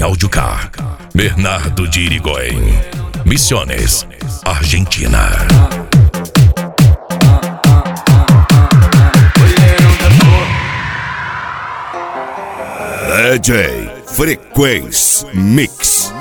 em Audiocar, Bernardo de Irigoyen, Misiones, Argentina. DJ Frequência Mix.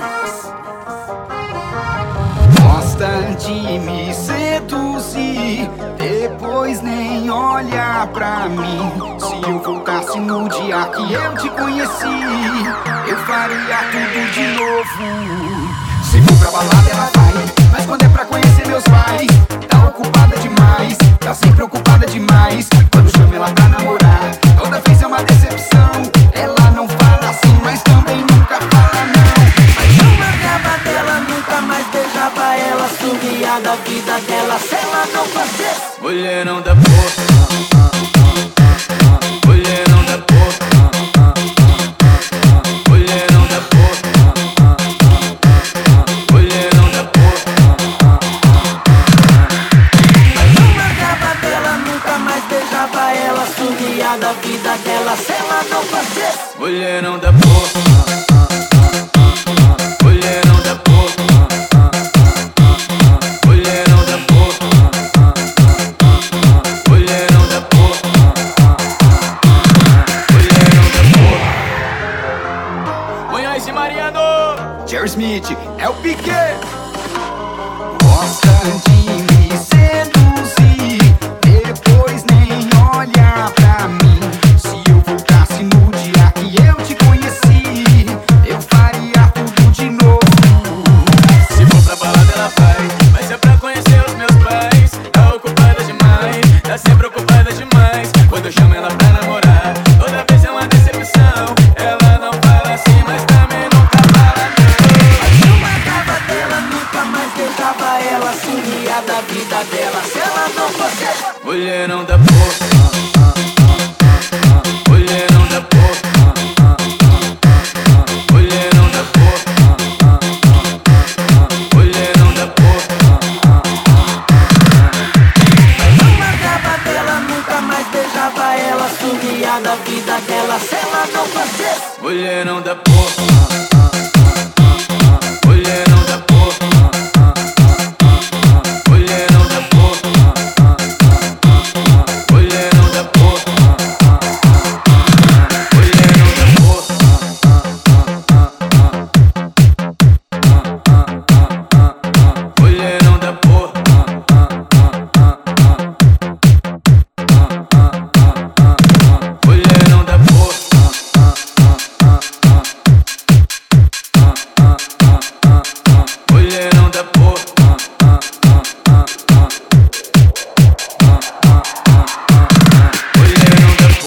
Gosta de me seduzir, depois nem olhar pra mim. Se eu voltasse no dia que eu te conheci, eu faria tudo de novo. Se for pra balada ela vai, mas quando é pra conhecer meus pais, tá ocupada demais, tá sempre ocupada demais. Quando chamo ela pra namorar, toda vez é uma decepção. Ela não fala assim, mas também nunca fala não. Mas não largava dela, nunca mais beijava ela, sumia da vida dela se ela não fazesse. Mulherão da porra, mulherão da porra, mulherão da porra, mulherão da porra. Mas não largava dela, nunca mais beijava ela, sumia da vida dela se ela não fazesse. Mulherão da porra, mulherão da porra, mulherão da porra, mulherão da porra, mulherão da porra. Munhoz e Mariano, Jerry Smith, é o Piquet. Gosta de me seduzir, depois nem olhar pra mim. Se eu voltasse no dia que eu te conheci, eu faria tudo de novo. Se for pra balada ela vai, mas é pra conhecer os meus pais. Tá ocupada demais, tá sempre ocupada demais. Quando eu chamo ela pra namorar, toda vez é uma decepção. Ela não fala assim, mas também nunca fala não. Mas não marcava dela, nunca mais beijava ela, sumia da vida dela se ela não fosse. Mulherão da porra, mulherão da porra, mulherão da porra, mulherão da porra. Mas não largava dela, nunca mais beijava ela, sumia da vida dela se ela não fazesse. Mulherão da porra.